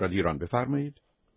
رادیو ایران، بفرمایید.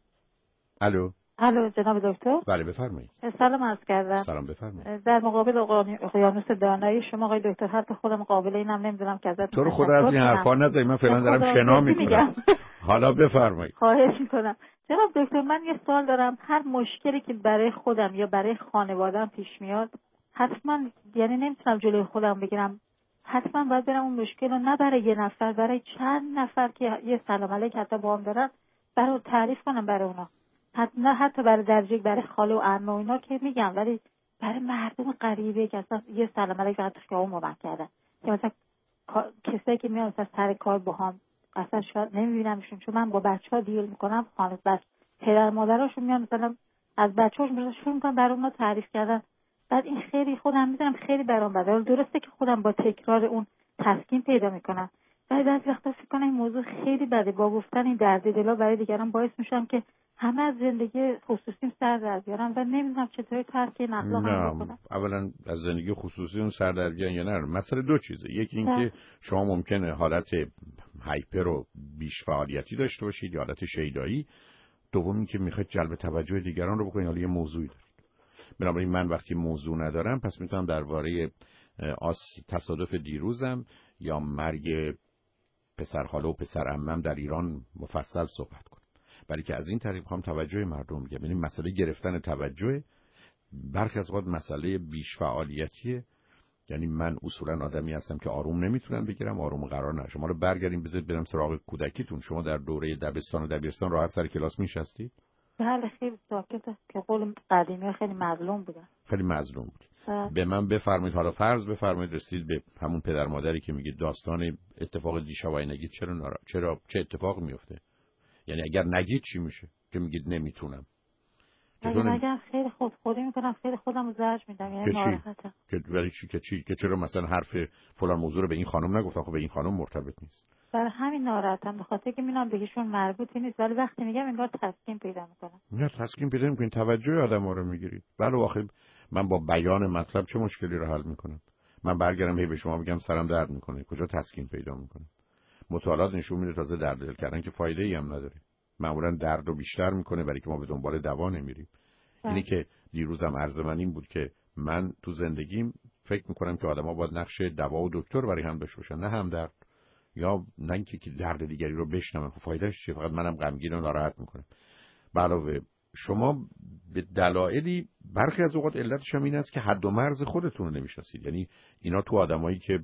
الو جناب دکتر. بله بفرمایید. سلام عرض کردم. سلام بفرمایید. در مقابل اقیانوس دانایی شما آقای دکتر، حتی خودم قابل اینم نمیدونم که ازت تو رو خدا از این حرفا نزنی، من فعلا دارم شنا میکنم. حالا بفرمایید. خواهش میکنم. جناب دکتر من یه سوال دارم. هر مشکلی که برای خودم یا برای خانواده‌ام پیش میاد، حتما یعنی نمیتونم جلوی خودم بگیرم، حتما باید برم اون مشکل رو نه برای یه نفر، برای چند نفر که یه سلام علیک حتی با هم دارن برای تعریف کنم برای اونا. نه حتی برای درجه برای خاله و عمه و اینا که میگم، ولی برای مردم غریبه که اصلا یه سلام علیک حتی خیابون مبارک کردن، که مثلا کسایی که میان از سر کار با هم اصلا شاید نمیبینمشون، چون من با بچه‌ها دیل میکنم، خانه بس پدر مادراشون میان مثلا از بچه‌هاشون شروع میکنن برای اونا تعریف کردن. بعد این خیلی خودم میدونم خیلی برام بده. درسته که خودم با تکرار اون تسکین پیدا میکنم، ولی بعضی وقتا فکر کنم این موضوع خیلی بده. با گفتن این درد دلا برای دیگران باعث میشم که همه از زندگی خصوصیم سر در بیارم و نمیدونم چطوری ترک این اخلاقم بکنم. اولا از زندگی خصوصی اون سر در بیان یا نه، مسئله دو چیزه. یکی این که شما ممکنه حالت هایپر و بیش فعالیتی داشته باشید یا حالت شیدایی. دوم این که میخواید جلب توجه دیگران رو بکنید، حالا یه موضوعی دارید. بنابراین من وقتی موضوع ندارم پس میتونم درباره تصادف دیروزم یا مرگ پسرخاله و پسرعمم در ایران مفصل صحبت کنم، برای که از این طریق هم توجه مردم میگم. یعنی مسئله گرفتن توجه، برخی از اوقات مسئله بیش فعالیتیه. یعنی من اصولا آدمی هستم که آروم نمیتونم بگیرم، آروم قرار نشم. حالا برگردیم بذارید برم سراغ کودکیتون. شما در دوره دبستان و دبیرستان راحت سر کلاس میشستید؟ بله خیلی ساکته، که قول قدیمی خیلی مظلوم بودن. خیلی مظلوم بود. به من بفرمایید، حالا فرض بفرمایید رسید به همون پدر مادری که میگه داستان اتفاق دیشب نگید، چرا چه اتفاق میفته؟ یعنی اگر نگید چی میشه که میگید نمیتونم؟ اگر خیلی خودخوری میکنم، خیلی خودم رو زجر میدم، یعنی ناراحتم. که چرا مثلا حرف فلان موضوع رو به این خانم نگفتم؟ خب به این خانم مرتبط نیست. برای همین ناراحتم، به خاطر که میدونم بهشون مربوطی نیست، ولی وقتی میگم انگار تسکین پیدا میکنم. نه تسکین پیدا میکنین، توجه آدم‌ها رو میگیرید. بله آخه من با بیان مطلب چه مشکلی رو حل میکنم؟ من برگردم به شما بگم سرم درد میکنه، کجا تسکین پیدا میکنه؟ مطالعات نشون میده تازه درد دل کردن که فایده ای هم نداره، معمولا درد رو بیشتر میکنه، برای که ما به دنبال دوا نمیریم. اینی که دیروزم عرض من این بود که من تو زندگیم فکر میکنم که آدم‌ها باید نقش دوا و دکتر برای هم داشته باشن، نه هم درد، یا نه اینکه درد دیگری رو بشنوم. خب فایدهش چیه؟ فقط منم غمگین و ناراحت میکنم. علاوه شما به دلایلی، برخی از اوقات علتش هم این است که حد و مرز خودتون رو نمیشناسید. یعنی اینا تو آدمایی که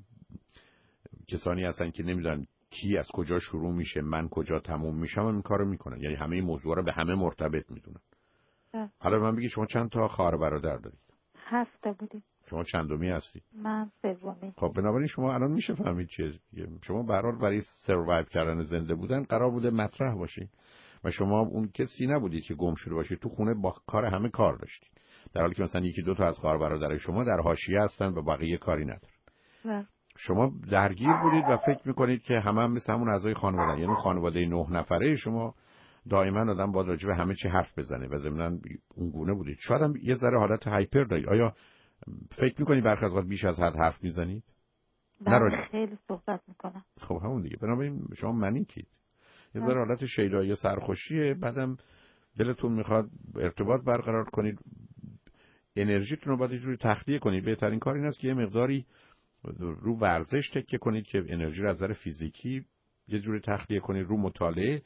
کسانی هستن که نمیدونن کی از کجا شروع میشه، من کجا تموم میشم، این کارو میکنن. یعنی همه این موضوعا رو به همه مرتبط میدونن. حالا من بگید شما چند تا خواهر برادر دارید؟ 7 بودیم. شما چندمی هستی؟ من سومی. خب بنابراین شما الان میشه فهمید چیه. شما به هر حال برای سروایو کردن، زنده بودن قرار بوده مطرح باشید و شما اون کسی نبودید که گم شده باشید. تو خونه با کار همه کار داشتید، در حالی که مثلا یکی دو تا از خواهر برادرای شما در حاشیه هستن و بقیه کاری ندارن. شما درگیر بودید و فکر میکنید که همه هم مثل همون اعضای خانواده، یعنی خانواده 9 نفره شما دائما آدم باید راجع به همه چی حرف بزنه و ضمن اون گونه بودید. شاید هم یه ذره حالت هایپر دارید. آیا فکر میکنید برخی از وقت بیش از حد حرف میزنید؟ نه خیلی صحبت میکنم. خب همون دیگه، بنابراین شما منیکید. یه ذره حالت شیدایی و سرخوشیه، بعدم دلتون میخواد ارتباط برقرار کنید، انرژیتون رو باید یه جوری تخلیه کنید. بهترین کار این است که یه مقداری رو ورزش تکیه کنید که انرژی رو از نظر فیزیکی یه جوری تخلیه کنید، رو مطالعه،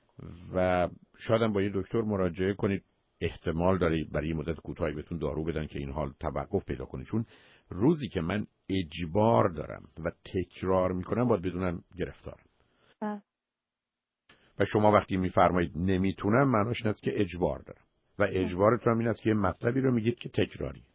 و شاید هم با یه دکتر مراجعه کنید. احتمال داره برای یه مدت کوتاهی بهتون دارو بدن که این حال توقف پیدا کنه. چون روزی که من اجبار دارم و تکرار میکنم باید بدونم گرفتارم. و شما وقتی میفرمایید نمیتونم، معناش این است که اجبار دارم و اجبارتون این است که یه مطلبی رو میگید که تکراری.